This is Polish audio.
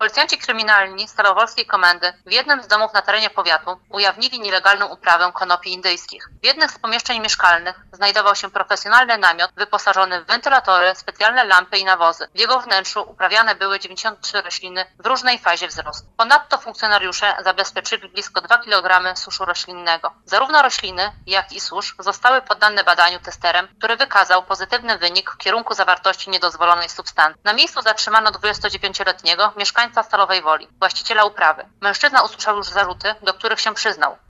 Policjanci kryminalni Starowolskiej Komendy w jednym z domów na terenie powiatu ujawnili nielegalną uprawę konopi indyjskich. W jednym z pomieszczeń mieszkalnych znajdował się profesjonalny namiot wyposażony w wentylatory, specjalne lampy i nawozy. W jego wnętrzu uprawiane były 93 rośliny w różnej fazie wzrostu. Ponadto funkcjonariusze zabezpieczyli blisko 2 kg suszu roślinnego. Zarówno rośliny, jak i susz zostały poddane badaniu testerem, który wykazał pozytywny wynik w kierunku zawartości niedozwolonej substancji. Na miejscu zatrzymano 29-letniego mieszkańca Stalowej Woli, właściciela uprawy. Mężczyzna usłyszał już zarzuty, do których się przyznał.